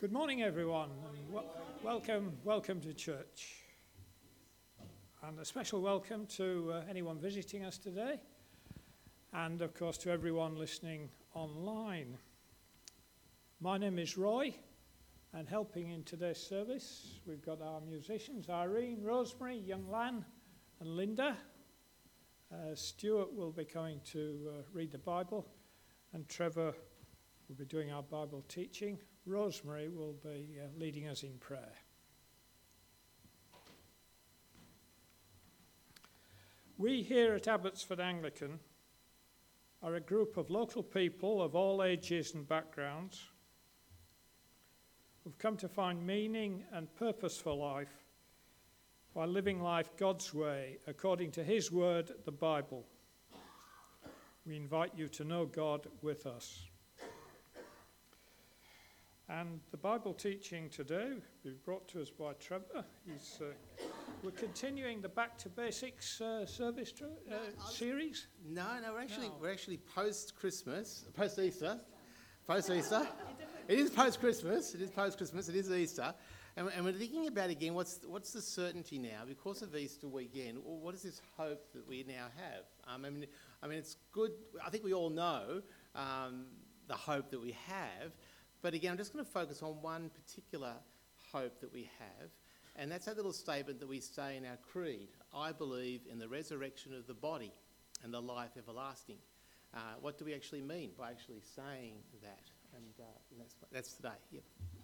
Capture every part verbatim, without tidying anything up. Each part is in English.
Good morning, everyone, and w- welcome, welcome to church. And a special welcome to uh, anyone visiting us today, and of course to everyone listening online. My name is Roy, and helping in today's service, we've got our musicians, Irene, Rosemary, Young Lan, and Linda. Uh, Stuart will be coming to uh, read the Bible, and Trevor will be doing our Bible teaching. Rosemary will be uh, leading us in prayer. We here at Abbotsford Anglican are a group of local people of all ages and backgrounds who've come to find meaning and purpose for life by living life God's way, according to His Word, the Bible. We invite you to know God with us. And the Bible teaching today is brought to us by Trevor. He's, uh, we're continuing the Back to Basics uh, service uh, no, series. No, no, we're actually no. we're actually post Christmas, post Easter, post Easter. It is post Christmas. It is post Christmas. It is Easter, and, and we're thinking about again. What's what's the certainty now because of Easter weekend? Or what is this hope that we now have? Um, I mean, I mean, it's good. I think we all know um, the hope that we have. But again, I'm just going to focus on one particular hope that we have, and that's that little statement that we say in our creed: I believe in the resurrection of the body and the life everlasting. Uh, what do we actually mean by actually saying that? And, uh, and that's, that's today. Yep.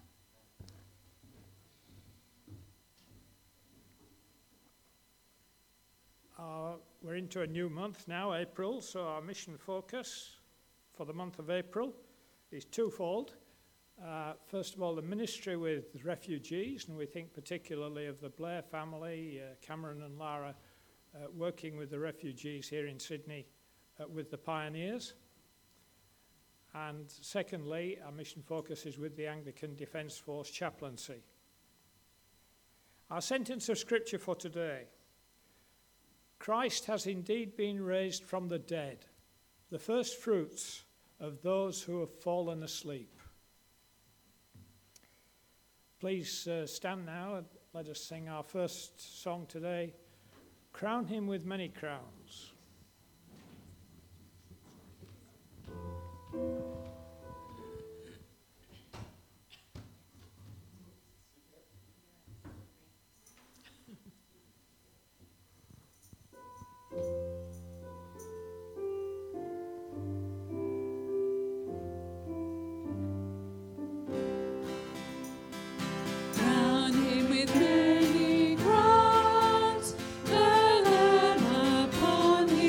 Uh, we're into a new month now, April, so our mission focus for the month of April is twofold. Uh, first of all, the ministry with refugees, and we think particularly of the Blair family, uh, Cameron and Lara, uh, working with the refugees here in Sydney uh, with the Pioneers. And secondly, our mission focus is with the Anglican Defence Force chaplaincy. Our sentence of scripture for today: Christ has indeed been raised from the dead, the first fruits of those who have fallen asleep. Please uh, stand now and let us sing our first song today, Crown Him with Many Crowns. Upon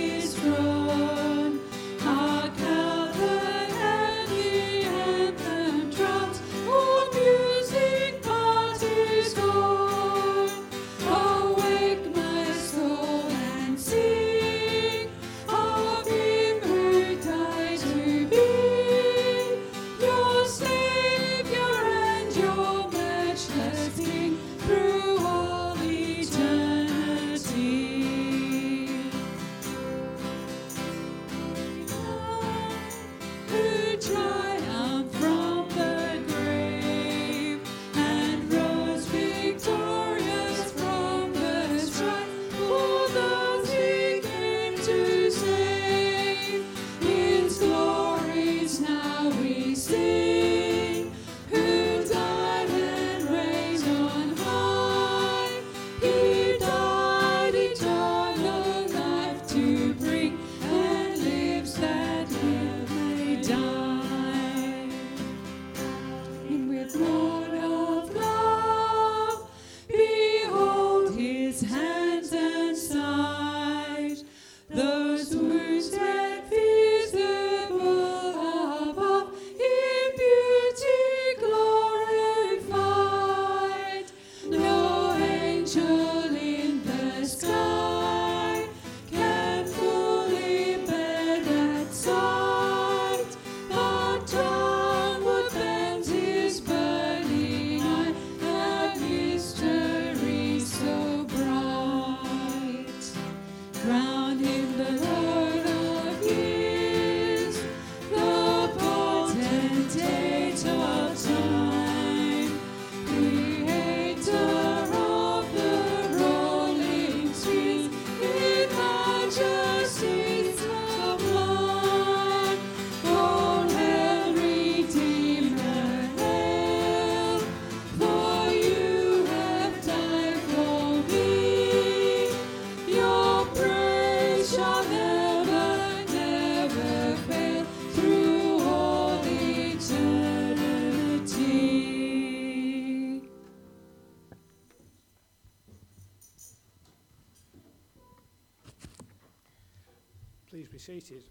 Please be seated.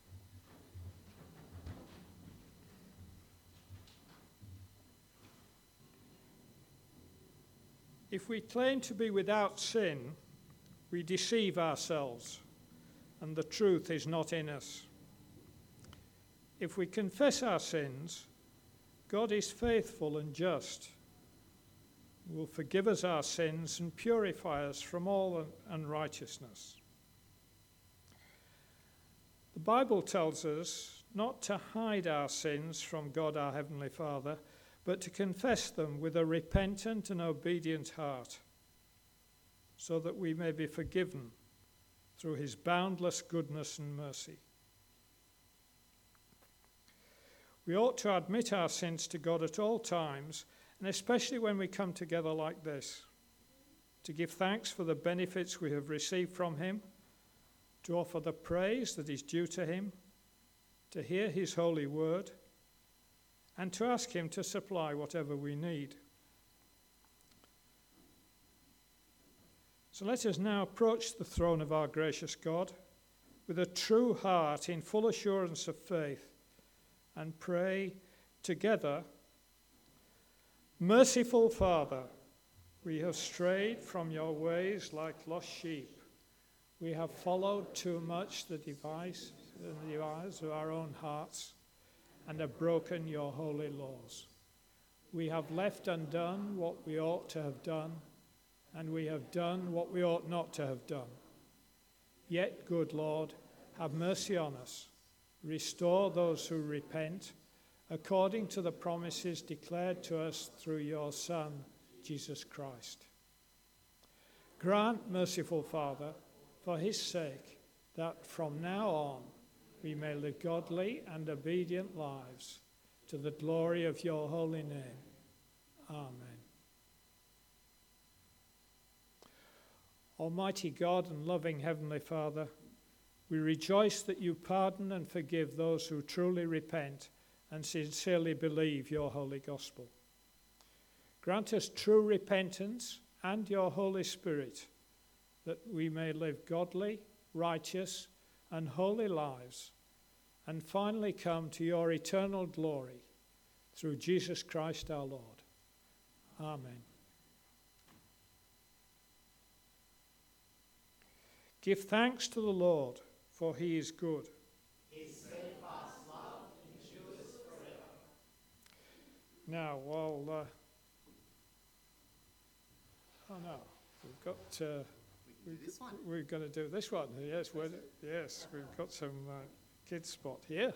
If we claim to be without sin, we deceive ourselves, and the truth is not in us. If we confess our sins, God is faithful and just, will forgive us our sins and purify us from all unrighteousness. The Bible tells us not to hide our sins from God our Heavenly Father, but to confess them with a repentant and obedient heart, so that we may be forgiven through his boundless goodness and mercy. We ought to admit our sins to God at all times, and especially when we come together like this, to give thanks for the benefits we have received from him, to offer the praise that is due to him, to hear his holy word, and to ask him to supply whatever we need. So let us now approach the throne of our gracious God with a true heart in full assurance of faith and pray together, Merciful Father, we have strayed from your ways like lost sheep. We have followed too much the device, the desires of our own hearts and have broken your holy laws. We have left undone what we ought to have done, and we have done what we ought not to have done. Yet, good Lord, have mercy on us. Restore those who repent, according to the promises declared to us through your Son, Jesus Christ. Grant, merciful Father, for his sake, that from now on we may live godly and obedient lives to the glory of your holy name. Amen. Almighty God and loving Heavenly Father, we rejoice that you pardon and forgive those who truly repent and sincerely believe your holy gospel. Grant us true repentance and your Holy Spirit, that we may live godly, righteous, and holy lives, and finally come to your eternal glory through Jesus Christ our Lord. Amen. Give thanks to the Lord, for he is good. His steadfast love endures forever. Now, while uh, oh no, we've got uh, we can do this one. We're going to do this one. Yes, we're, yes, we've got some uh, kids spot here.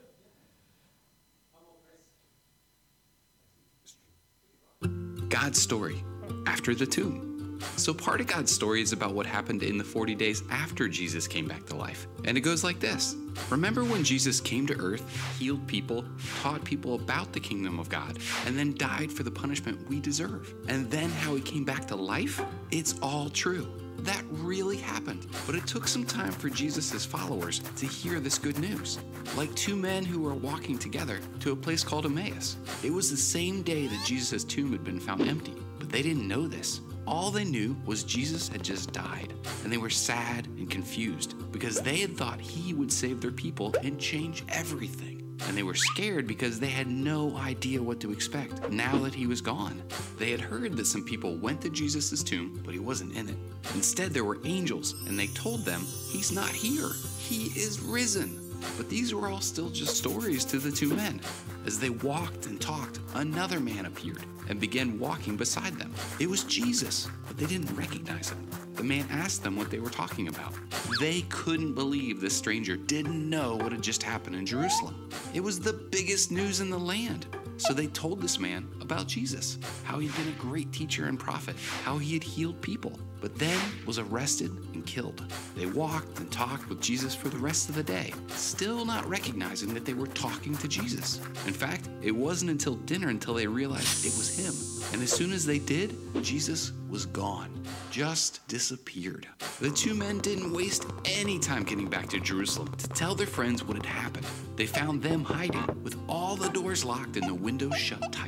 God's story after the tomb. So part of God's story is about what happened in the forty days after Jesus came back to life. And it goes like this. Remember when Jesus came to earth, healed people, taught people about the kingdom of God, and then died for the punishment we deserve? And then how he came back to life? It's all true. That really happened. But it took some time for Jesus' followers to hear this good news. Like two men who were walking together to a place called Emmaus. It was the same day that Jesus' tomb had been found empty, but they didn't know this. All they knew was Jesus had just died, and they were sad and confused because they had thought he would save their people and change everything. And they were scared because they had no idea what to expect now that he was gone. They had heard that some people went to Jesus' tomb, but he wasn't in it. Instead, there were angels, and they told them, he's not here, he is risen. But these were all still just stories to the two men. As they walked and talked, another man appeared and began walking beside them. It was Jesus, but they didn't recognize him. The man asked them what they were talking about. They couldn't believe this stranger didn't know what had just happened in Jerusalem. It was the biggest news in the land. So they told this man about Jesus, how he'd been a great teacher and prophet, how he had healed people, but then was arrested and killed. They walked and talked with Jesus for the rest of the day, still not recognizing that they were talking to Jesus. In fact, it wasn't until dinner until they realized it was him. And as soon as they did, Jesus was gone, just disappeared. The two men didn't waste any time getting back to Jerusalem to tell their friends what had happened. They found them hiding with all the doors locked and the windows shut tight.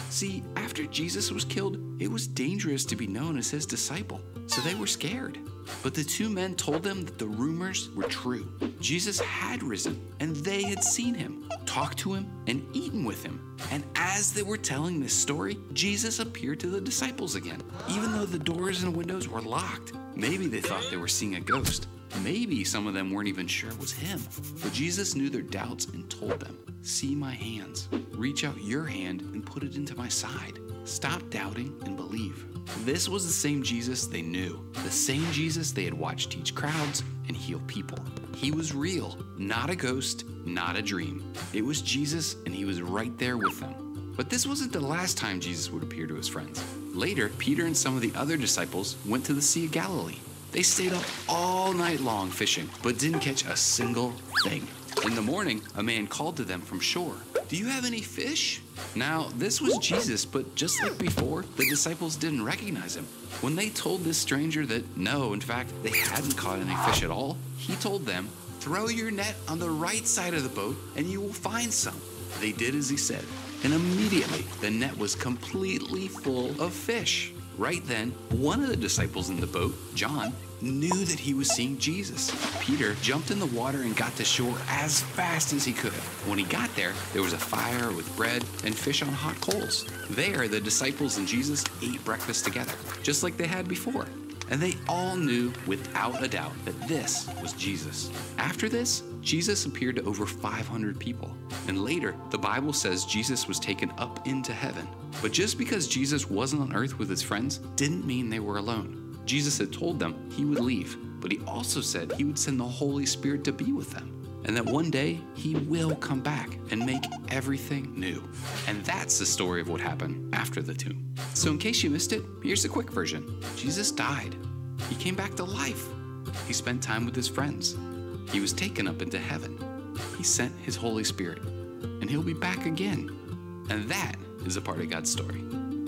See, after Jesus was killed, it was dangerous to be known as his disciple, so they were scared. But the two men told them that the rumors were true. Jesus had risen, and they had seen him, talked to him, and eaten with him. And as they were telling this story, Jesus appeared to the disciples again, even though the doors and windows were locked. Maybe they thought they were seeing a ghost. Maybe some of them weren't even sure it was him. But Jesus knew their doubts and told them, "See my hands. Reach out your hand and put it into my side. Stop doubting and believe." This was the same Jesus they knew, the same Jesus they had watched teach crowds and heal people. He was real, not a ghost, not a dream. It was Jesus, and he was right there with them. But this wasn't the last time Jesus would appear to his friends. Later, Peter and some of the other disciples went to the Sea of Galilee. They stayed up all night long fishing, but didn't catch a single thing. In the morning, a man called to them from shore, "Do you have any fish?" Now, this was Jesus, but just like before, the disciples didn't recognize him. When they told this stranger that no, in fact, they hadn't caught any fish at all, he told them, "Throw your net on the right side of the boat and you will find some." They did as he said, and immediately the net was completely full of fish. Right then, one of the disciples in the boat, John, knew that he was seeing Jesus. Peter jumped in the water and got to shore as fast as he could. When he got there, there was a fire with bread and fish on hot coals. There, the disciples and Jesus ate breakfast together, just like they had before. And they all knew without a doubt that this was Jesus. After this, Jesus appeared to over five hundred people. And later, the Bible says Jesus was taken up into heaven. But just because Jesus wasn't on earth with his friends didn't mean they were alone. Jesus had told them he would leave, but he also said he would send the Holy Spirit to be with them, and that one day he will come back and make everything new. And that's the story of what happened after the tomb. So in case you missed it, here's a quick version. Jesus died. He came back to life. He spent time with his friends. He was taken up into heaven. He sent his Holy Spirit, and he'll be back again. And that is a part of God's story.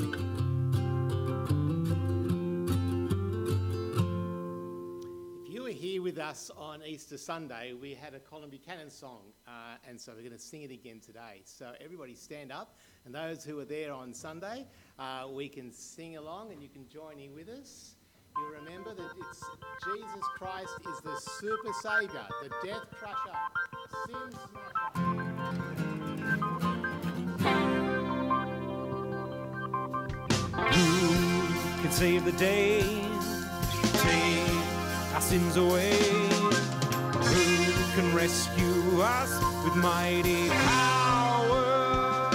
With us on Easter Sunday, we had a Colin Buchanan song, uh, and so we're going to sing it again today. So everybody stand up, and those who were there on Sunday, uh, we can sing along and you can join in with us. You remember that it's Jesus Christ is the super saviour, the death crusher, sin smasher. Who can save the day? Take our sins away. Who can rescue us with mighty power?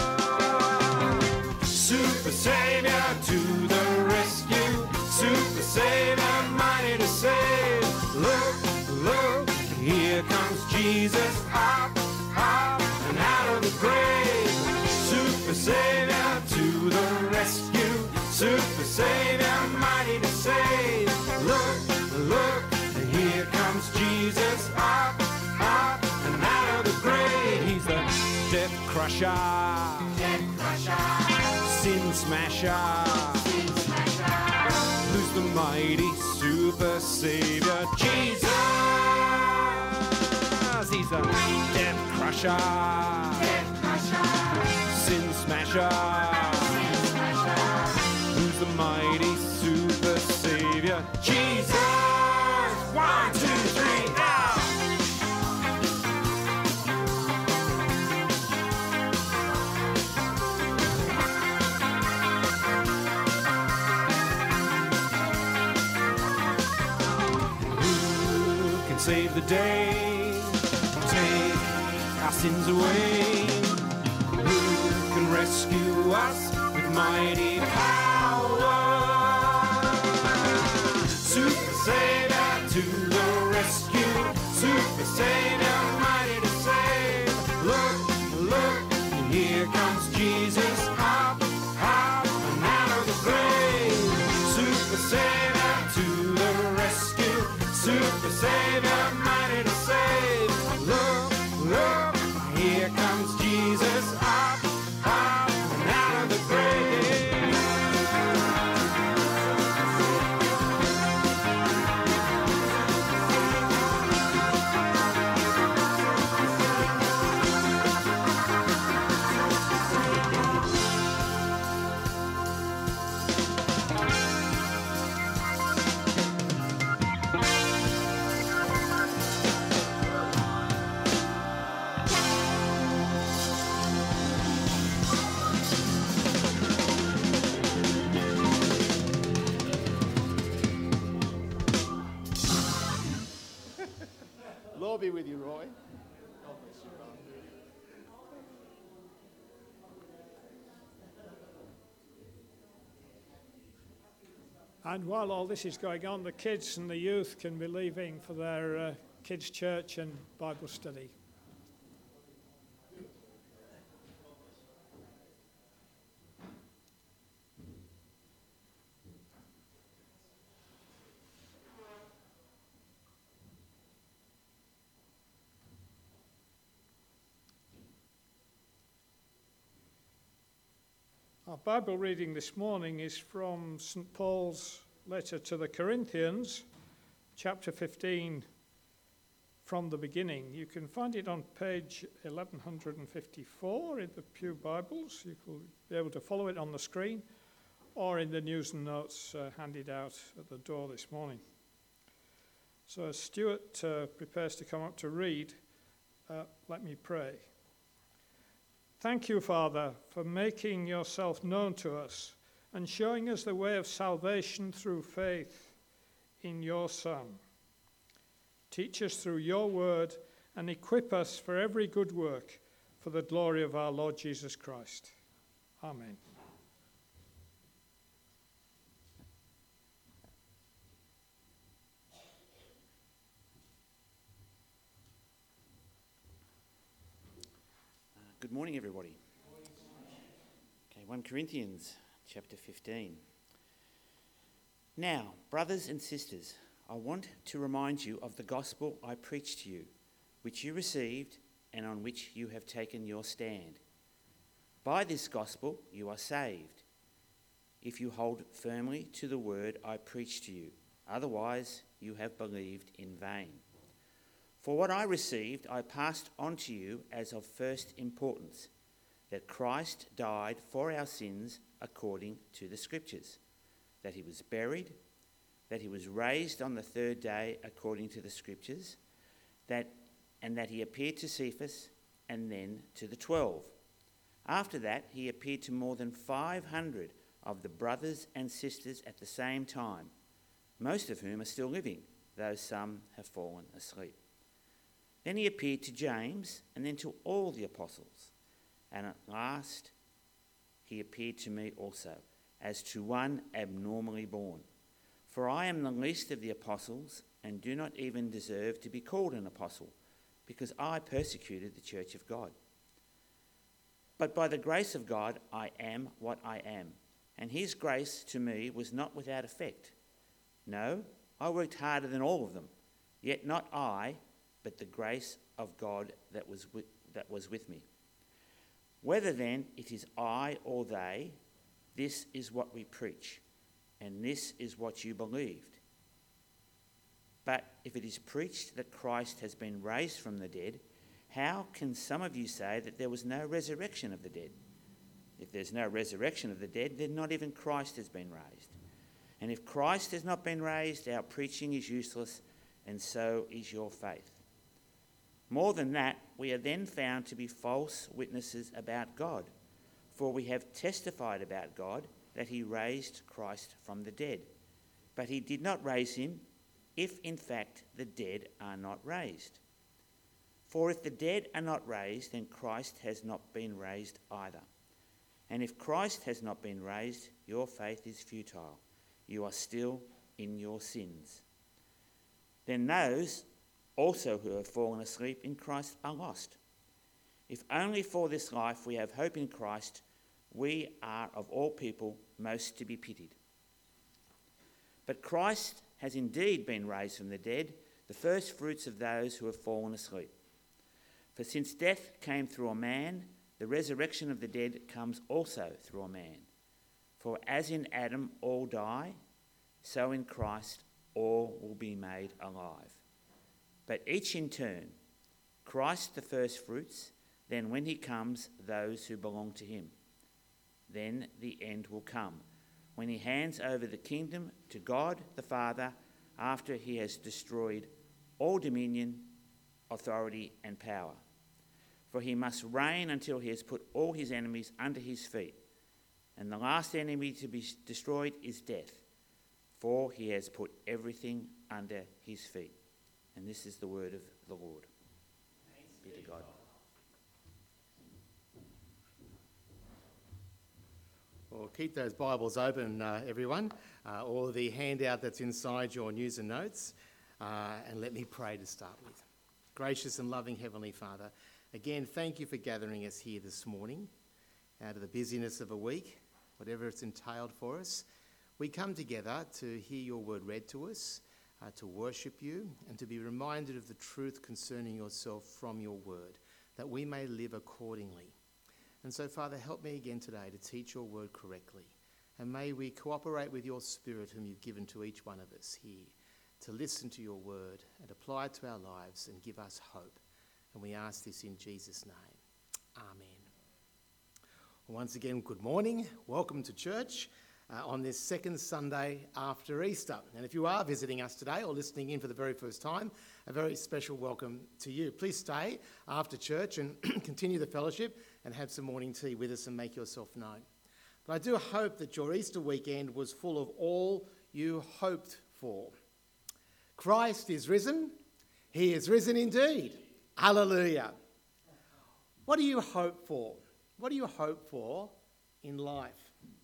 Super Savior to the rescue. Super Savior, mighty to save. Look, look, here comes Jesus, up, up, and out of the grave. Super Savior to the rescue. Super Savior, mighty to save. Look, look, here comes Jesus, up, up, and out of the grave. He's the death crusher, death crusher, sin smasher, sin smasher. Who's the mighty super savior? Jesus. He's the death crusher, death crusher, sin smasher, sin smasher. Who's the mighty super savior? Jesus. One, two, three, now! Who can save the day? Take our sins away. Who can rescue us with mighty power? Super Savior to the rescue. Super Savior, mighty to save. Look, look, here comes Jesus, up, up, and out of the grave. Super Savior to the rescue. Super Savior, mighty to save. Look, look, here comes Jesus, up, up, and out of the grave. be with you, Roy. God bless you, brother. And while all this is going on, the kids and the youth can be leaving for their uh, kids' church and Bible study. Our Bible reading this morning is from Saint Paul's letter to the Corinthians, chapter fifteen, from the beginning. You can find it on page eleven fifty-four in the Pew Bibles. You will be able to follow it on the screen or in the news and notes uh, handed out at the door this morning. So as Stuart uh, prepares to come up to read, uh, let me pray. Thank you, Father, for making yourself known to us and showing us the way of salvation through faith in your Son. Teach us through your word and equip us for every good work for the glory of our Lord Jesus Christ. Amen. Good morning, everybody. Okay, First Corinthians chapter fifteen. Now, brothers and sisters, I want to remind you of the gospel I preached to you, which you received and on which you have taken your stand. By this gospel you are saved, if you hold firmly to the word I preached to you. Otherwise, you have believed in vain. For what I received, I passed on to you as of first importance, that Christ died for our sins according to the Scriptures, that he was buried, that he was raised on the third day according to the Scriptures, that and that he appeared to Cephas and then to the twelve. After that, he appeared to more than five hundred of the brothers and sisters at the same time, most of whom are still living, though some have fallen asleep. Then he appeared to James, and then to all the apostles. And at last he appeared to me also, as to one abnormally born. For I am the least of the apostles, and do not even deserve to be called an apostle, because I persecuted the church of God. But by the grace of God I am what I am, and his grace to me was not without effect. No, I worked harder than all of them, yet not I, but the grace of God that was with, that was with me. Whether then it is I or they, this is what we preach, and this is what you believed. But if it is preached that Christ has been raised from the dead, how can some of you say that there was no resurrection of the dead? If there's no resurrection of the dead, then not even Christ has been raised. And if Christ has not been raised, our preaching is useless, and so is your faith. More than that, we are then found to be false witnesses about God, for we have testified about God that he raised Christ from the dead. But he did not raise him, if in fact the dead are not raised. For if the dead are not raised, then Christ has not been raised either. And if Christ has not been raised, your faith is futile. You are still in your sins. Then those also who have fallen asleep in Christ are lost. If only for this life we have hope in Christ, we are of all people most to be pitied. But Christ has indeed been raised from the dead, the first fruits of those who have fallen asleep. For since death came through a man, the resurrection of the dead comes also through a man. For as in Adam all die, so in Christ all will be made alive. But each in turn, Christ the first fruits, then when he comes, those who belong to him. Then the end will come, when he hands over the kingdom to God the Father, after he has destroyed all dominion, authority, and power. For he must reign until he has put all his enemies under his feet. And the last enemy to be destroyed is death, for he has put everything under his feet. And this is the word of the Lord. Be to God. Well, keep those Bibles open, uh, everyone, uh, or the handout that's inside your news and notes. Uh, and let me pray to start with. Gracious and loving Heavenly Father, again, thank you for gathering us here this morning out of the busyness of a week, whatever it's entailed for us. We come together to hear your word read to us, uh, to worship you, and to be reminded of the truth concerning yourself from your word, that we may live accordingly. And so, Father, help me again today to teach your word correctly. And may we cooperate with your Spirit whom you've given to each one of us here to listen to your word and apply it to our lives and give us hope. And we ask this in Jesus' name. Amen. Once again, good morning. Welcome to church uh, on this second Sunday after Easter. And if you are visiting us today or listening in for the very first time, a very special welcome to you. Please stay after church and continue the fellowship and have some morning tea with us and make yourself known. But I do hope that your Easter weekend was full of all you hoped for. Christ is risen. He is risen indeed. Hallelujah. What do you hope for? What do you hope for in life?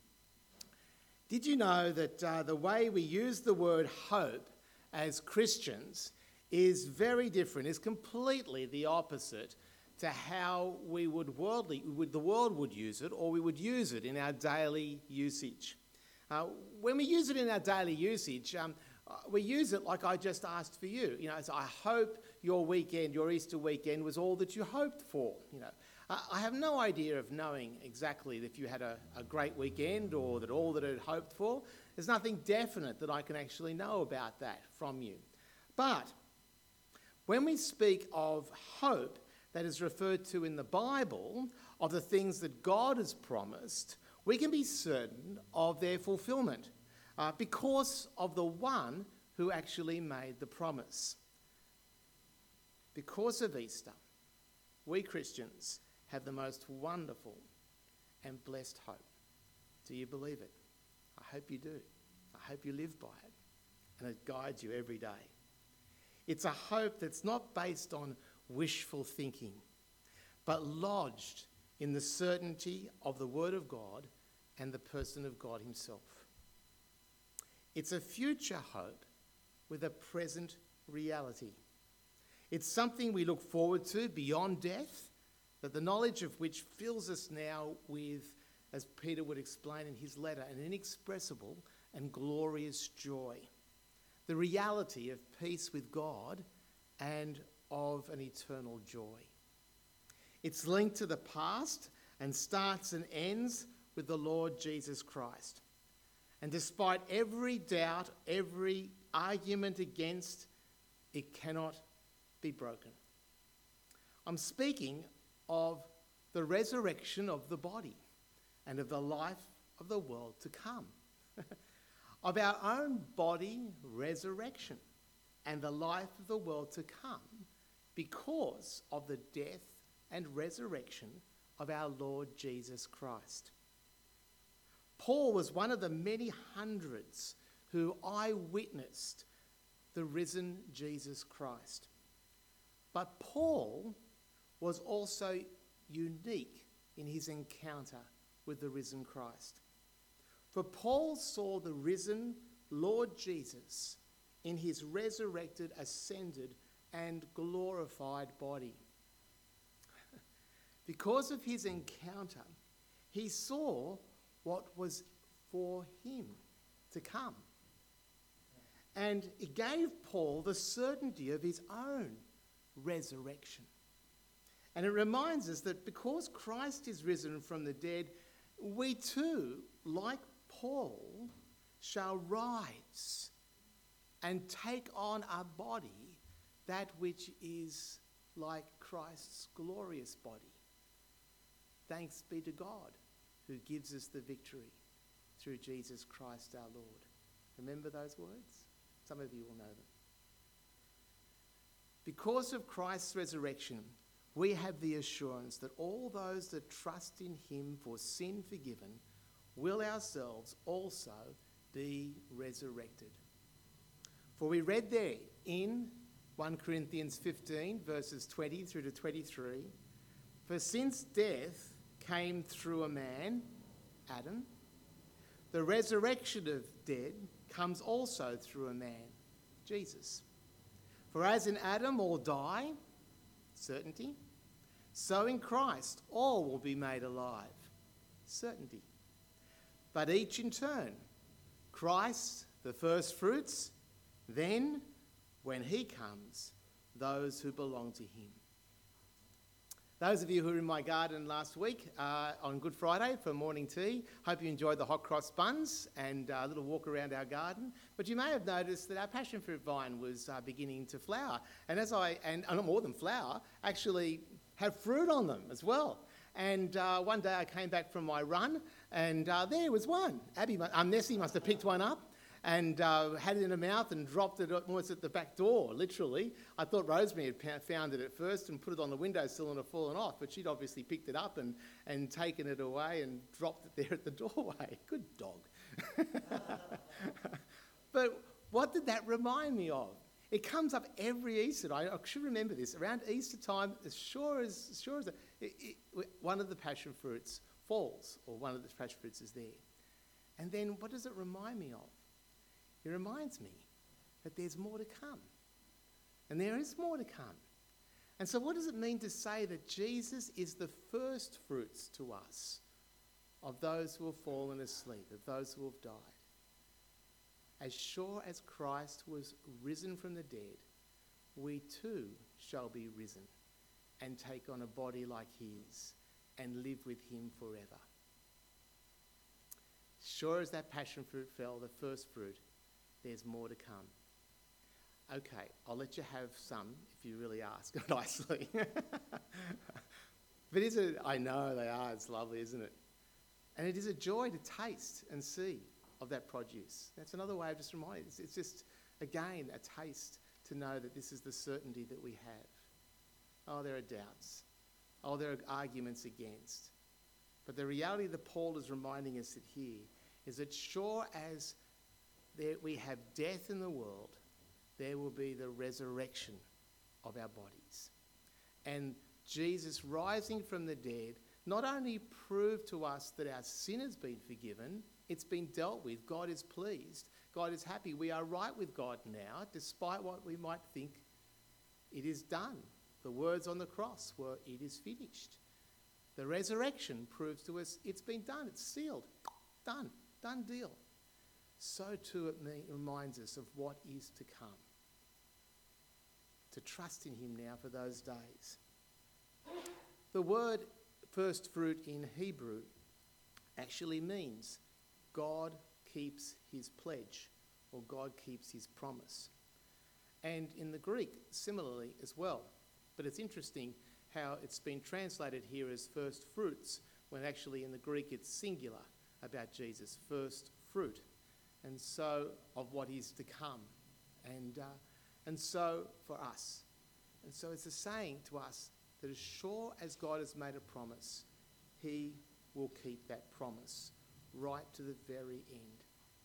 Did you know that uh, the way we use the word hope as Christians is very different, is completely the opposite to how we would worldly, would, the world would use it, or we would use it in our daily usage. Uh, when we use it in our daily usage, um, we use it like I just asked for you. You know, so I hope your weekend, your Easter weekend, was all that you hoped for. You know, uh, I have no idea of knowing exactly if you had a, a great weekend or that all that I had hoped for. There's nothing definite that I can actually know about that from you. But when we speak of hope that is referred to in the Bible, of the things that God has promised, we can be certain of their fulfillment. Uh, because of the one who actually made the promise. Because of Easter, we Christians have the most wonderful and blessed hope. Do you believe it? I hope you do. I hope you live by it, and it guides you every day. It's a hope that's not based on wishful thinking, but lodged in the certainty of the Word of God and the person of God himself. It's a future hope with a present reality. It's something we look forward to beyond death, that the knowledge of which fills us now with, as Peter would explain in his letter, an inexpressible and glorious joy. The reality of peace with God and of an eternal joy. It's linked to the past and starts and ends with the Lord Jesus Christ. And despite every doubt, every argument against, it cannot be broken. I'm speaking of the resurrection of the body and of the life of the world to come. Of our own body resurrection and the life of the world to come because of the death and resurrection of our Lord Jesus Christ. Paul was one of the many hundreds who eyewitnessed the risen Jesus Christ. But Paul was also unique in his encounter with the risen Christ. For Paul saw the risen Lord Jesus in his resurrected, ascended, and glorified body. Because of his encounter, he saw what was for him to come. And it gave Paul the certainty of his own resurrection. And it reminds us that because Christ is risen from the dead, we too, like Paul, shall rise and take on our body that which is like Christ's glorious body. Thanks be to God who gives us the victory through Jesus Christ our Lord. Remember those words? Some of you will know them. Because of Christ's resurrection, we have the assurance that all those that trust in him for sin forgiven will ourselves also be resurrected. For we read there in First Corinthians fifteen, verses twenty through to twenty-three. For since death came through a man, Adam, the resurrection of dead comes also through a man, Jesus. For as in Adam all die, certainty, so in Christ all will be made alive, certainty. But each in turn, Christ the first fruits, then, when he comes, those who belong to him. Those of you who were in my garden last week uh, on Good Friday for morning tea, hope you enjoyed the hot cross buns and uh, a little walk around our garden. But you may have noticed that our passion fruit vine was uh, beginning to flower. And as I, and uh, more than flower, actually have fruit on them as well. And uh, one day I came back from my run and uh, there was one. Abby, um, Nessie must have picked one up and uh, had it in her mouth and dropped it almost at the back door, literally. I thought Rosemary had found it at first and put it on the windowsill and had fallen off, but she'd obviously picked it up and, and taken it away and dropped it there at the doorway. Good dog. But what did that remind me of? It comes up every Easter. I, I should remember this. Around Easter time, as sure as, as, sure as it, it, one of the passion fruits falls, or one of the passion fruits is there. And then what does it remind me of? It reminds me that there's more to come. And there is more to come. And so what does it mean to say that Jesus is the first fruits to us of those who have fallen asleep, of those who have died? As sure as Christ was risen from the dead, we too shall be risen and take on a body like his and live with him forever. Sure as that passion fruit fell, the first fruit, there's more to come. Okay, I'll let you have some if you really ask nicely. But is it? I know they are. It's lovely, isn't it? And it is a joy to taste and see of that produce. That's another way of just reminding. It's, it's just, again, a taste to know that this is the certainty that we have. Oh, there are doubts. Oh, there are arguments against. But the reality that Paul is reminding us that here is that sure as there we have death in the world, there will be the resurrection of our bodies. And Jesus rising from the dead not only proved to us that our sin has been forgiven, it's been dealt with, God is pleased, God is happy, we are right with God now, despite what we might think. It is done. The words on the cross were, it is finished. The resurrection proves to us it's been done, it's sealed, done, done deal. So too it reminds us of what is to come. To trust in him now for those days. The word first fruit in Hebrew actually means God keeps his pledge, or God keeps his promise. And in the Greek, similarly as well. But it's interesting how it's been translated here as first fruits, when actually in the Greek it's singular about Jesus, first fruit. And so of what is to come. And, uh, and so for us. And so it's a saying to us that as sure as God has made a promise, he will keep that promise right to the very end.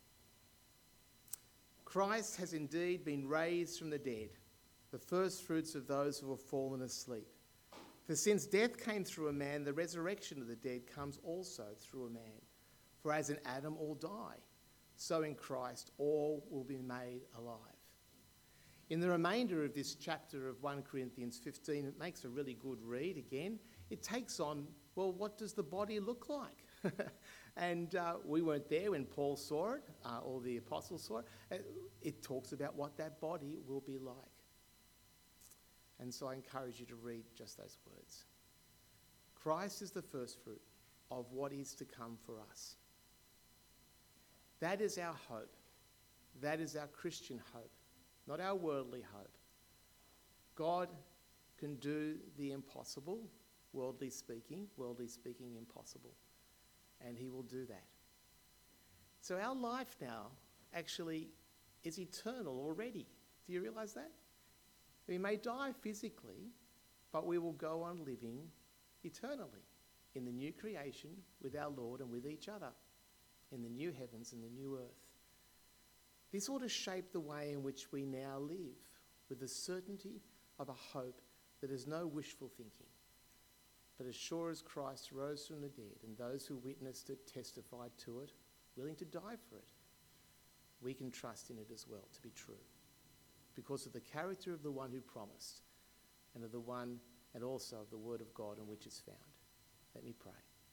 Christ has indeed been raised from the dead, the first fruits of those who have fallen asleep. For since death came through a man, the resurrection of the dead comes also through a man. For as in Adam all die, so in Christ all will be made alive. In the remainder of this chapter of First Corinthians fifteen, it makes a really good read again. It takes on, well, what does the body look like? And uh, we weren't there when Paul saw it, uh, or the apostles saw it. It, it talks about what that body will be like. And so I encourage you to read just those words. Christ is the first fruit of what is to come for us. That is our hope. That is our Christian hope, not our worldly hope. God can do the impossible, worldly speaking, worldly speaking impossible, and he will do that. So our life now actually is eternal already. Do you realise that? We may die physically, but we will go on living eternally in the new creation with our Lord and with each other, in the new heavens and the new earth. This ought to shape the way in which we now live with the certainty of a hope that is no wishful thinking, but as sure as Christ rose from the dead and those who witnessed it testified to it, willing to die for it, we can trust in it as well to be true, because of the character of the one who promised and of the one and also of the word of God in which it's found. Let me pray.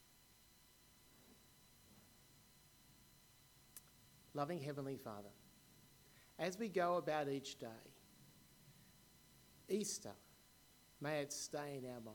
Loving Heavenly Father, as we go about each day, Easter, may it stay in our mind.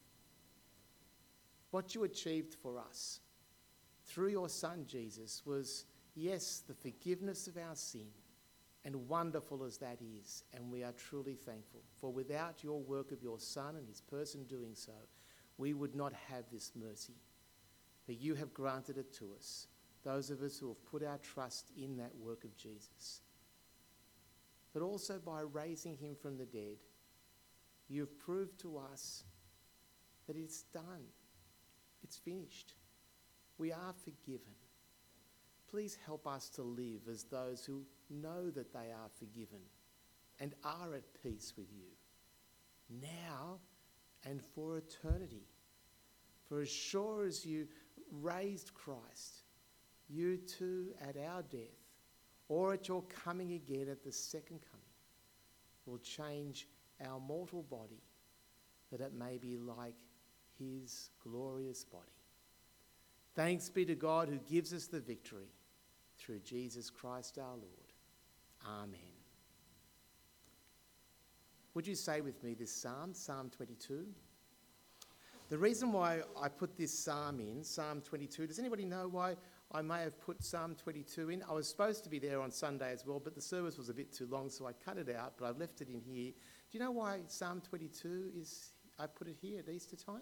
What you achieved for us through your Son Jesus was, yes, the forgiveness of our sin, and wonderful as that is, and we are truly thankful. For without your work of your Son and his person doing so, we would not have this mercy. But you have granted it to us, those of us who have put our trust in that work of Jesus. But also by raising him from the dead, you have proved to us that it's done. It's finished. We are forgiven. Please help us to live as those who know that they are forgiven and are at peace with you, now and for eternity. For as sure as you raised Christ, you too at our death or at your coming again at the second coming will change our mortal body that it may be like his glorious body. Thanks be to God who gives us the victory through Jesus Christ our Lord. Amen. Would you say with me this psalm, Psalm twenty-two? The reason why I put this psalm in, Psalm twenty-two, does anybody know why I may have put Psalm twenty-two in? I was supposed to be there on Sunday as well, but the service was a bit too long, so I cut it out, but I've left it in here. Do you know why Psalm twenty-two is, I put it here at Easter time?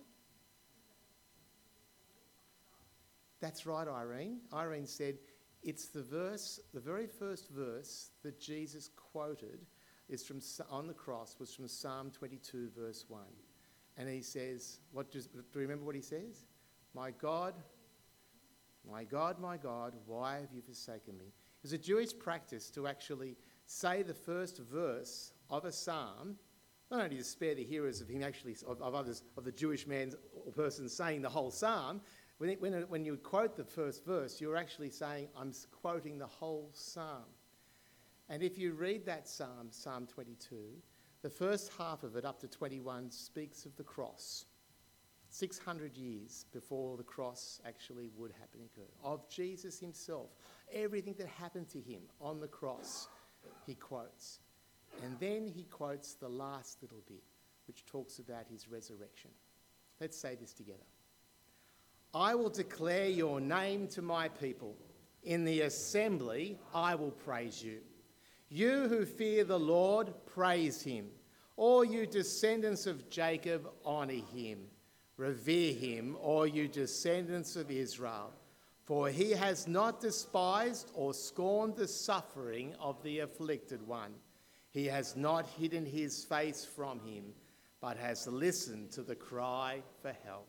That's right, Irene. Irene said it's the verse, the very first verse that Jesus quoted is from on the cross was from Psalm twenty-two, verse one. And he says, what does, do you remember what he says? My God, my God, my God, why have you forsaken me? It was a Jewish practice to actually say the first verse of a psalm, not only to spare the hearers of him actually, of, of others, of the Jewish man or person saying the whole psalm. When, it, when, it, when you quote the first verse, you're actually saying, I'm quoting the whole psalm. And if you read that psalm, Psalm twenty-two, the first half of it, up to twenty-one, speaks of the cross. six hundred years before the cross actually would happen and occur. Of Jesus himself, everything that happened to him on the cross, he quotes. And then he quotes the last little bit, which talks about his resurrection. Let's say this together. I will declare your name to my people. In the assembly, I will praise you. You who fear the Lord, praise him. All you descendants of Jacob, honour him. Revere him, all you descendants of Israel. For he has not despised or scorned the suffering of the afflicted one. He has not hidden his face from him, but has listened to the cry for help.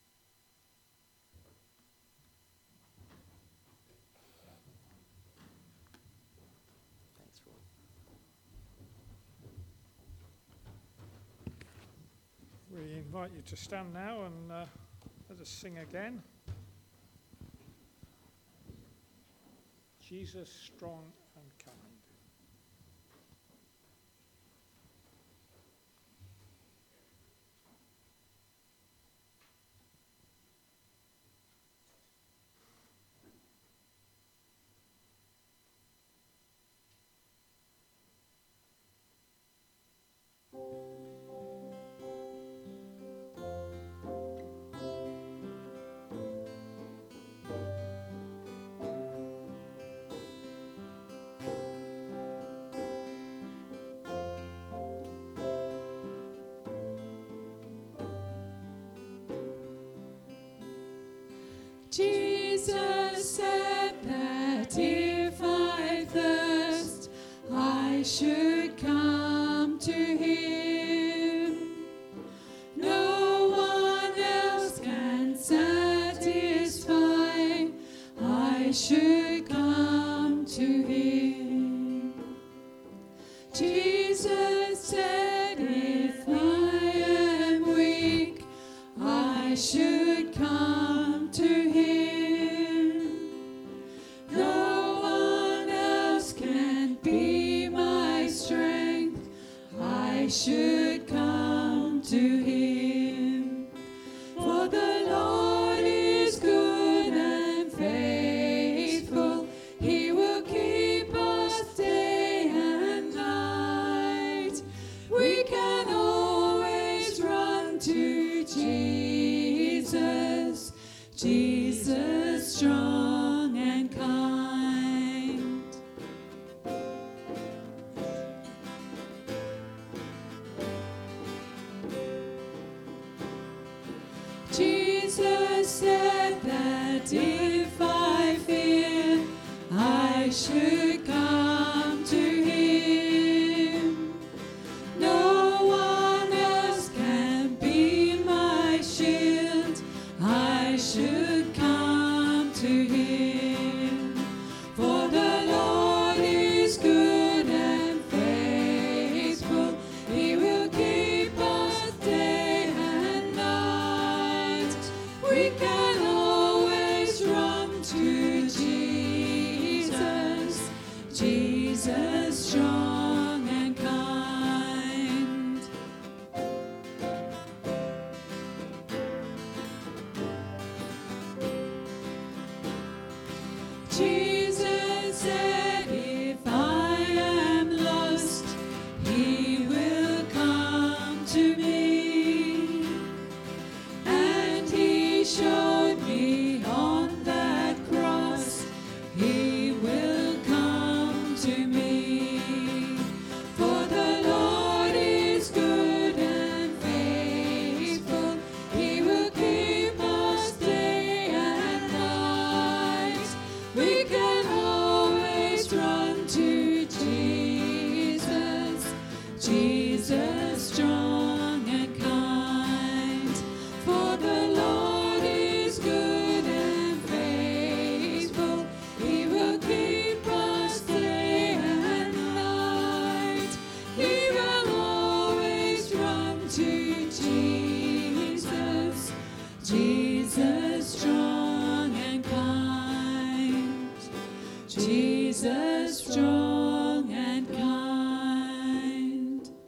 We invite you to stand now and uh, let us sing again. Jesus, strong and kind. Jesus said that if I thirst, I should come to him. No one else can satisfy. I should come to him. Jesus said, if I am weak, I should come to him. No one else can be my strength. I should come to him. For the Lord is good and faithful. He will keep us day and night. We can always run to Jesus, Jesus strong and kind. Jesus said that if I fear, I should come to him. No one else can be my shield. I should come to him. For the Lord is good and faithful. He will keep us day and night. We can always run to Jesus, Jesus strong and kind. Jesus said, if I am lost, he will come to me. And he showed me on that cross, he will come to me. For the Lord is good and faithful. He will keep us day and night. We can always run to Jesus, Jesus strong and kind. For the Lord is good and faithful. He will keep us day and night. We will always run to Jesus, Jesus strong and kind. Jesus strong and kind.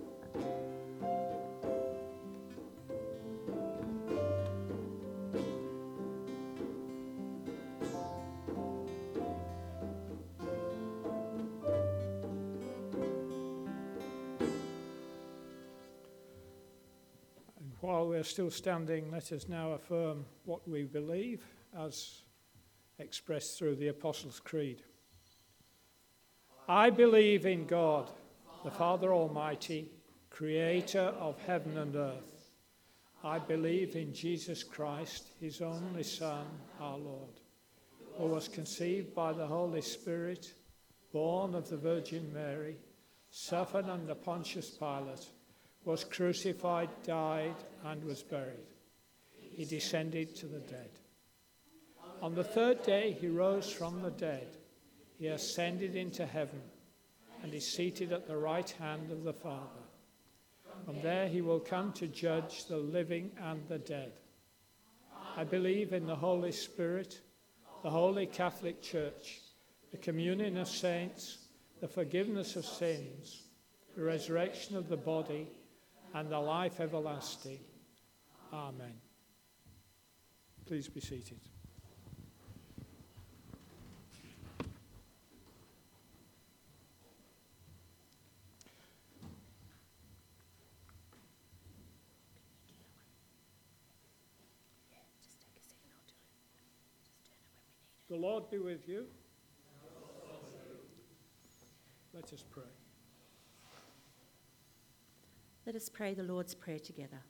And while we're still standing, let us now affirm what we believe as expressed through the Apostles' Creed. I believe in God, the Father Almighty, creator of heaven and earth. I believe in Jesus Christ, his only Son, our Lord, who was conceived by the Holy Spirit, born of the Virgin Mary, suffered under Pontius Pilate, was crucified, died, and was buried. He descended to the dead. On the third day he rose from the dead. He ascended into heaven and is seated at the right hand of the Father. From there he will come to judge the living and the dead. I believe in the Holy Spirit, the Holy Catholic Church, the communion of saints, the forgiveness of sins, the resurrection of the body, and the life everlasting. Amen. Please be seated. The Lord be with you. Let us pray. Let us pray the Lord's Prayer together.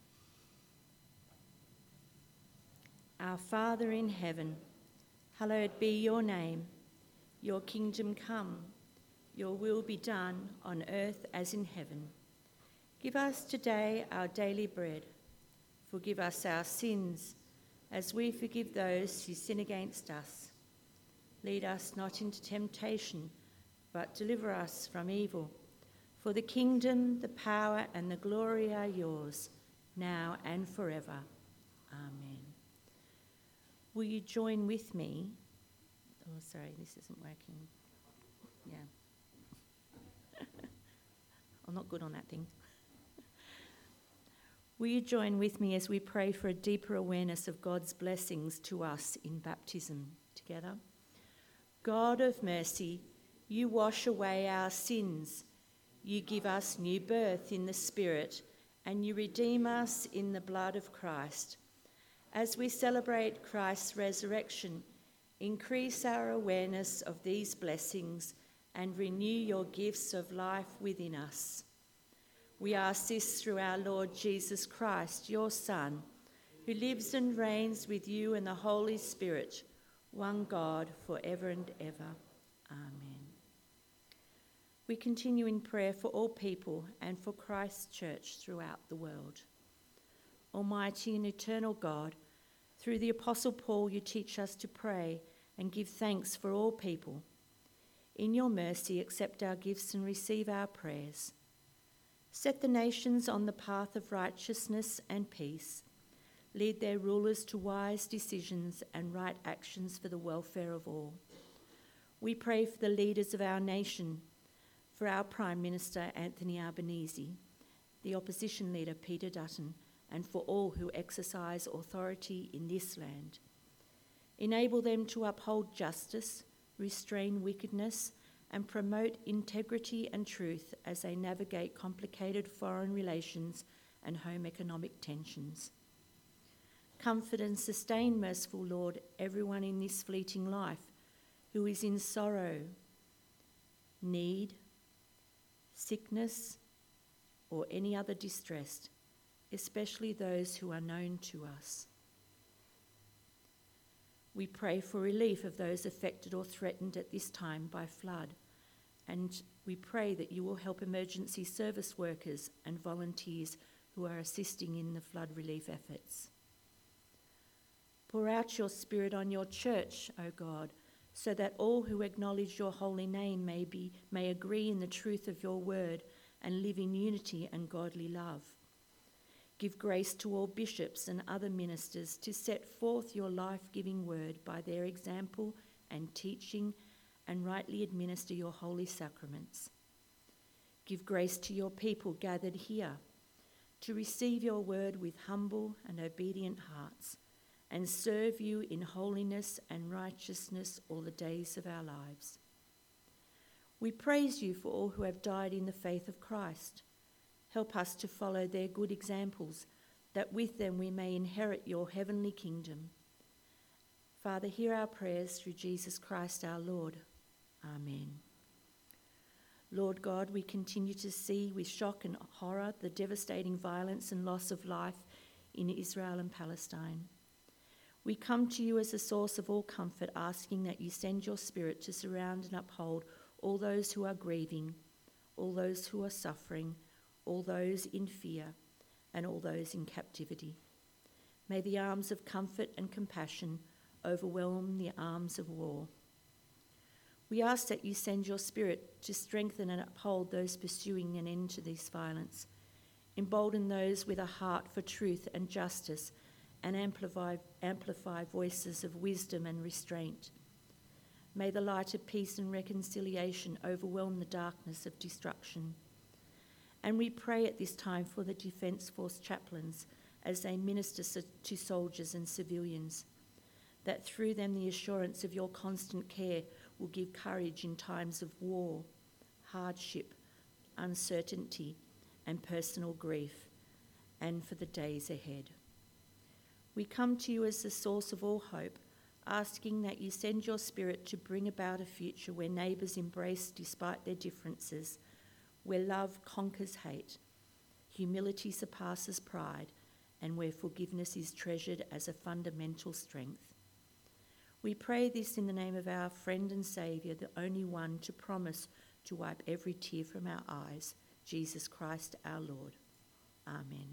Our Father in heaven, hallowed be your name. Your kingdom come, your will be done on earth as in heaven. Give us today our daily bread. Forgive us our sins, as we forgive those who sin against us. Lead us not into temptation, but deliver us from evil. For the kingdom, the power, and the glory are yours, now and forever. Amen. Will you join with me? Oh, sorry, this isn't working. Yeah. I'm not good on that thing. Will you join with me as we pray for a deeper awareness of God's blessings to us in baptism together? God of mercy, you wash away our sins. You give us new birth in the Spirit, and you redeem us in the blood of Christ. As we celebrate Christ's resurrection, increase our awareness of these blessings and renew your gifts of life within us. We ask this through our Lord Jesus Christ, your Son, who lives and reigns with you and the Holy Spirit, one God, forever and ever. Amen. We continue in prayer for all people and for Christ's church throughout the world. Almighty and eternal God, through the Apostle Paul you teach us to pray and give thanks for all people. In your mercy, accept our gifts and receive our prayers. Set the nations on the path of righteousness and peace. Lead their rulers to wise decisions and right actions for the welfare of all. We pray for the leaders of our nation, for our Prime Minister Anthony Albanese, the opposition leader Peter Dutton, and for all who exercise authority in this land. Enable them to uphold justice, restrain wickedness, and promote integrity and truth as they navigate complicated foreign relations and home economic tensions. Comfort and sustain, merciful Lord, everyone in this fleeting life who is in sorrow, need, sickness, or any other distress, especially those who are known to us. We pray for relief of those affected or threatened at this time by flood, and we pray that you will help emergency service workers and volunteers who are assisting in the flood relief efforts. Pour out your Spirit on your church, O God, so that all who acknowledge your holy name may be may agree in the truth of your word and live in unity and godly love. Give grace to all bishops and other ministers to set forth your life-giving word by their example and teaching, and rightly administer your holy sacraments. Give grace to your people gathered here to receive your word with humble and obedient hearts, and serve you in holiness and righteousness all the days of our lives. We praise you for all who have died in the faith of Christ. Help us to follow their good examples, that with them we may inherit your heavenly kingdom. Father, hear our prayers through Jesus Christ our Lord. Amen. Lord God, we continue to see with shock and horror the devastating violence and loss of life in Israel and Palestine. We come to you as a source of all comfort, asking that you send your Spirit to surround and uphold all those who are grieving, all those who are suffering, all those in fear, and all those in captivity. May the arms of comfort and compassion overwhelm the arms of war. We ask that you send your Spirit to strengthen and uphold those pursuing an end to this violence, embolden those with a heart for truth and justice, and amplify, amplify voices of wisdom and restraint. May the light of peace and reconciliation overwhelm the darkness of destruction. And we pray at this time for the Defence Force chaplains as they minister to soldiers and civilians, that through them the assurance of your constant care will give courage in times of war, hardship, uncertainty, and personal grief, and for the days ahead. We come to you as the source of all hope, asking that you send your Spirit to bring about a future where neighbours embrace despite their differences, where love conquers hate, humility surpasses pride, and where forgiveness is treasured as a fundamental strength. We pray this in the name of our friend and Saviour, the only one to promise to wipe every tear from our eyes, Jesus Christ our Lord. Amen.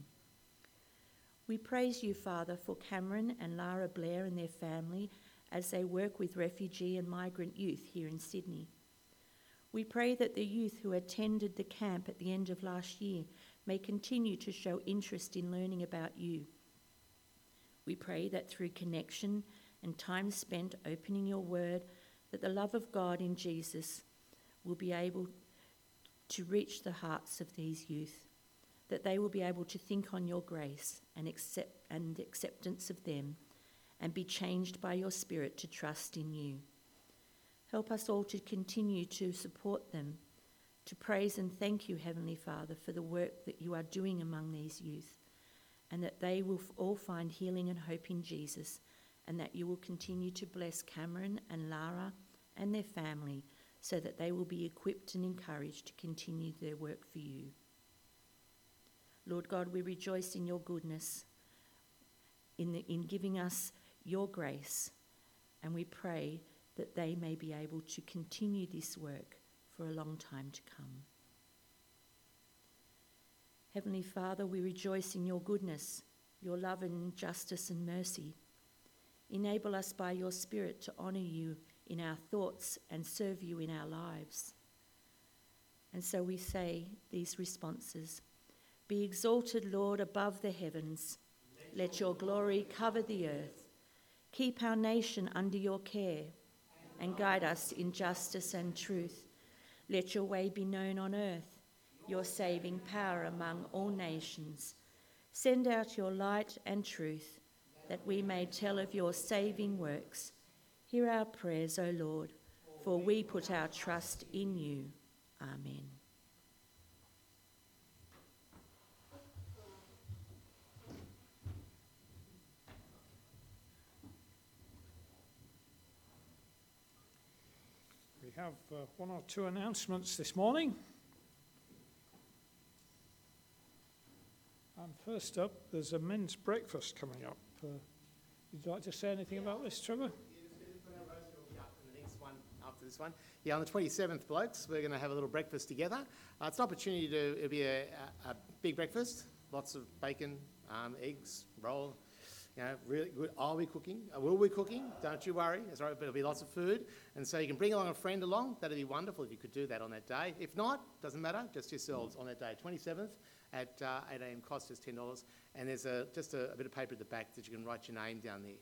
We praise you, Father, for Cameron and Lara Blair and their family as they work with refugee and migrant youth here in Sydney. We pray that the youth who attended the camp at the end of last year may continue to show interest in learning about you. We pray that through connection and time spent opening your word, that the love of God in Jesus will be able to reach the hearts of these youth, that they will be able to think on your grace and accept and acceptance of them, and be changed by your Spirit to trust in you. Help us all to continue to support them, to praise and thank you, Heavenly Father, for the work that you are doing among these youth, and that they will all find healing and hope in Jesus, and that you will continue to bless Cameron and Lara and their family so that they will be equipped and encouraged to continue their work for you. Lord God, we rejoice in your goodness, in, the, in giving us your grace, and we pray that they may be able to continue this work for a long time to come. Heavenly Father, we rejoice in your goodness, your love and justice and mercy. Enable us by your Spirit to honour you in our thoughts and serve you in our lives. And so we say these responses. Be exalted, Lord, above the heavens. Let your glory cover the earth. Keep our nation under your care and guide us in justice and truth. Let your way be known on earth, your saving power among all nations. Send out your light and truth, that we may tell of your saving works. Hear our prayers, O Lord, for we put our trust in you. Amen. We have uh, one or two announcements this morning. And first up, there's a men's breakfast coming up. Uh, would you like to say anything about this, Trevor? After this one. Yeah, on the twenty-seventh, blokes, we're going to have a little breakfast together. Uh, it's an opportunity to, it'll be a, a, a big breakfast, lots of bacon, um, eggs, roll, you know, really good. I'll be cooking, I will be cooking, don't you worry, it's all right, but there'll be lots of food. And so you can bring along a friend along, that'd be wonderful if you could do that on that day. If not, doesn't matter, just yourselves on that day, twenty-seventh at uh, eight a.m, cost is ten dollars. And there's a, just a, a bit of paper at the back that you can write your name down there.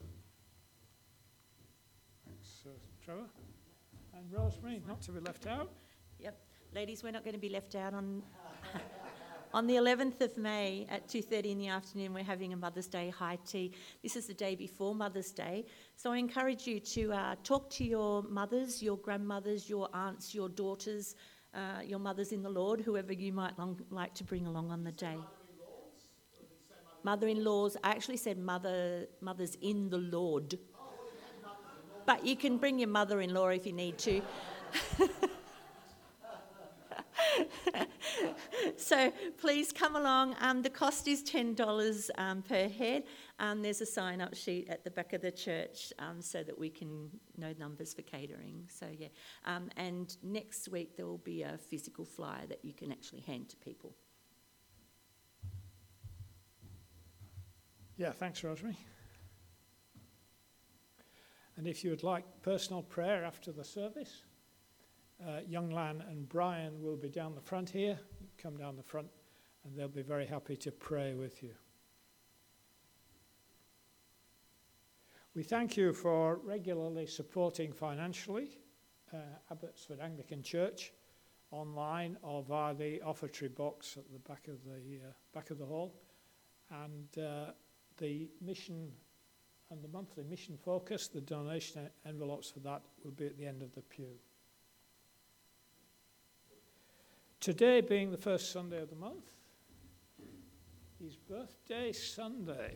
Thanks, uh, Trevor. And Rosemary, not to be left out. Yep. Ladies, we're not going to be left out on on the eleventh of May at two thirty in the afternoon. We're having a Mother's Day high tea. This is the day before Mother's Day. So I encourage you to uh, talk to your mothers, your grandmothers, your aunts, your daughters, uh, your mothers in the Lord, whoever you might long, like to bring along on the day. Mother-in-laws. I actually said mother, mothers in the Lord. But you can bring your mother-in-law if you need to. So please come along. Um, the cost is ten dollars um, per head. Um, there's a sign-up sheet at the back of the church um, so that we can know numbers for catering. So, yeah. Um, and next week there will be a physical flyer that you can actually hand to people. Yeah, thanks, Rosemary. And if you would like personal prayer after the service, uh, Young Lan and Brian will be down the front here. Come down the front and they'll be very happy to pray with you. We thank you for regularly supporting financially uh, Abbotsford Anglican Church online or via the offertory box at the back of the uh, back of the hall, and uh, the mission and the monthly mission focus. The donation envelopes for that will be at the end of the pew. Today being the first Sunday of the month, is birthday Sunday.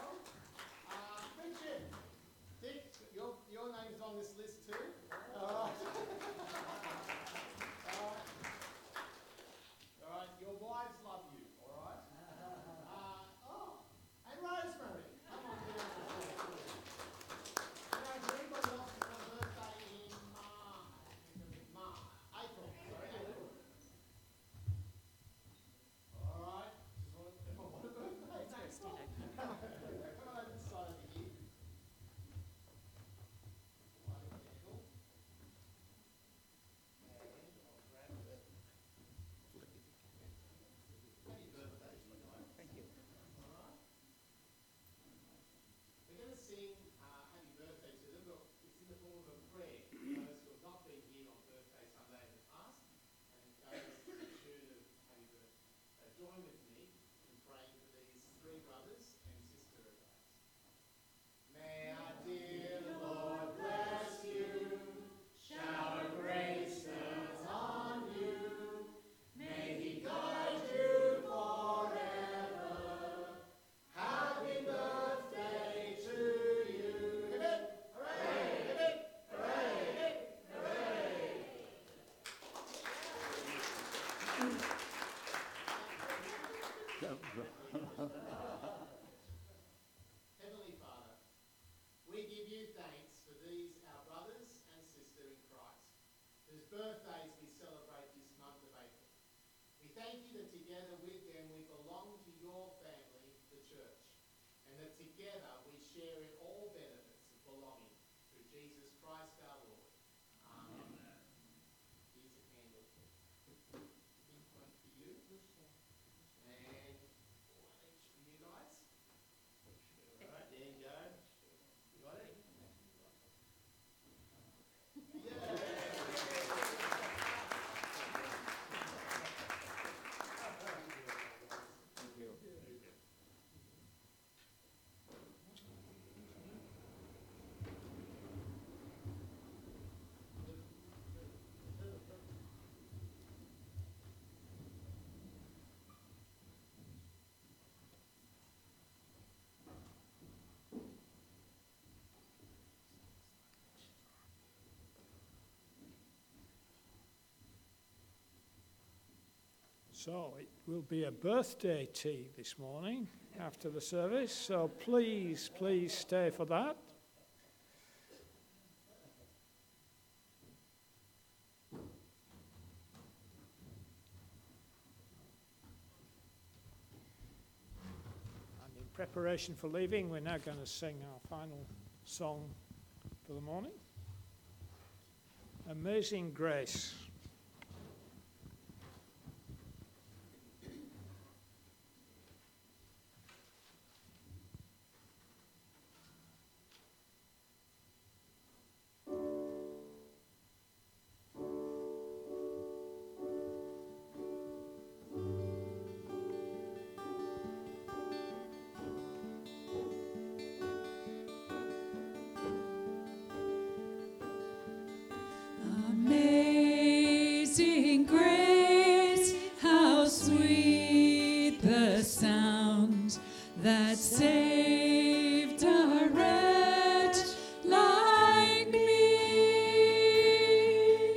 Your name's on this list too. Uh, join with me in praying for these three brothers and sister of ours. May our dear Lord bless you, shower graces on you. May he guide you forever. Happy birthday to you. Hip hip, hooray, hip hip, hooray, hip, hooray. Heavenly Father, we give you thanks for these, our brothers and sister in Christ, whose birthdays we celebrate this month of April. We thank you that together with them we belong to your family, the church, and that together we share in all benefits of belonging through Jesus Christ our Lord. Amen. Here's a candle. Big one for you. And one each for you guys. All right, there you go. You got it? So it will be a birthday tea this morning after the service, so please, please stay for that. And in preparation for leaving, we're now going to sing our final song for the morning. Amazing Grace. Amazing grace, how sweet the sound that saved a wretch like me.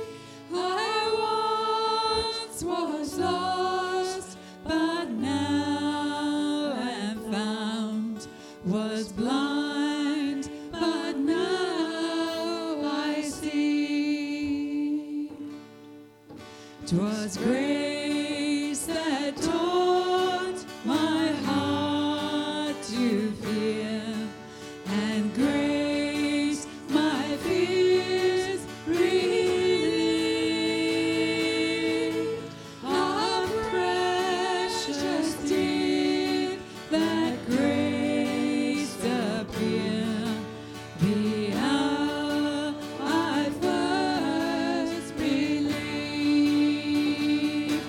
I once was lost, but now am found, was blind, but now I see. 'Twas grace that taught my heart to fear, and grace my fears relieved. How precious did that grace appear the hour I first believed.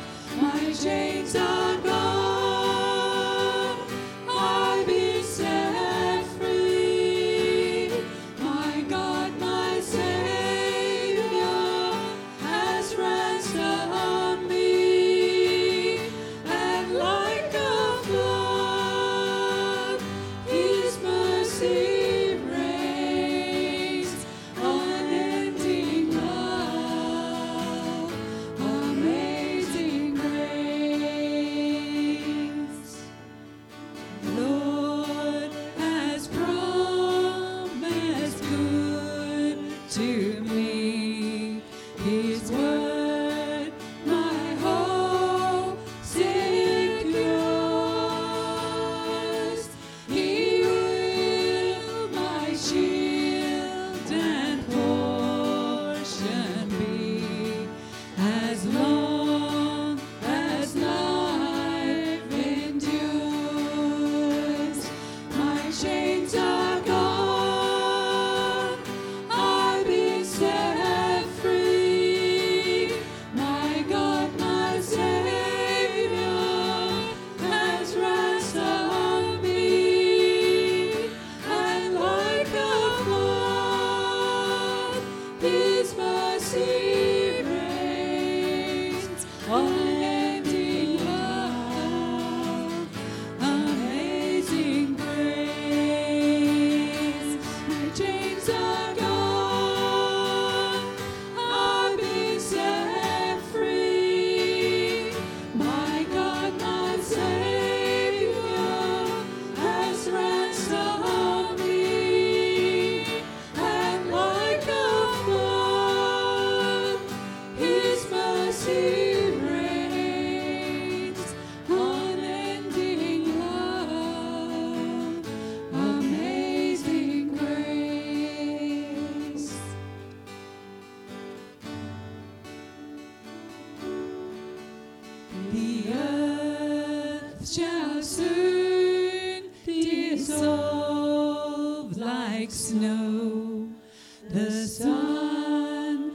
like snow. The sun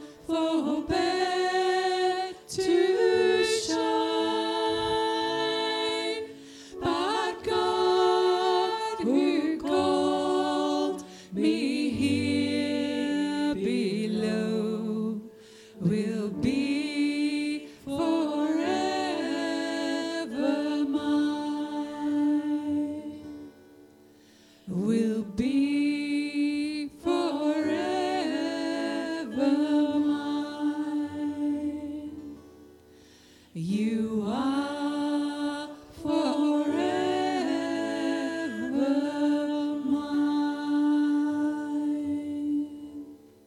forbade to shine, but God who called me here below will be forever mine, will be forever mine. You are forever mine.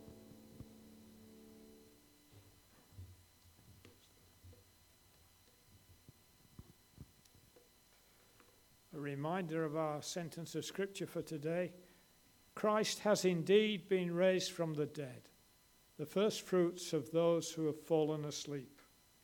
A reminder of our sentence of scripture for today. Christ has indeed been raised from the dead, the first fruits of those who have fallen asleep.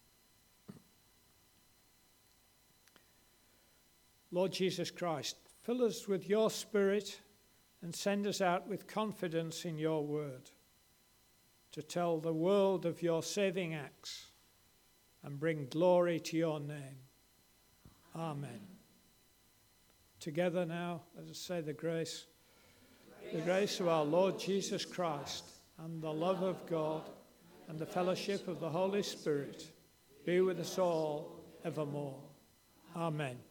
Lord Jesus Christ, fill us with your Spirit and send us out with confidence in your word to tell the world of your saving acts and bring glory to your name. Amen. Together now, let us say the grace. The grace of our Lord Jesus Christ and the love of God and the fellowship of the Holy Spirit be with us all evermore. Amen.